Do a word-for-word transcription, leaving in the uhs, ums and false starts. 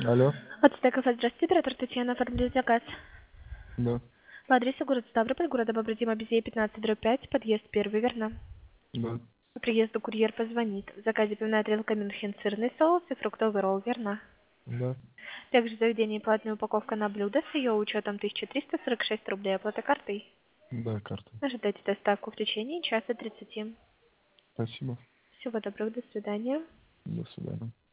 Алло, От Стекова, здравствуйте, оператор Татьяна, оформили заказ. да, По адресу город Ставрополь, города Бобродима, Безея, пятнадцать, дробь пять, подъезд первый, верно? да, По приезду курьер позвонит. В заказе пивная тарелка Мюнхен, сырный соус и фруктовый ролл, верно? да, Также в заведении платная упаковка на блюдо с ее учетом тысяча триста сорок шесть рублей, оплата картой. да, карта. Ожидайте доставку в течение часа тридцати. Спасибо. Всего доброго, до свидания. До свидания.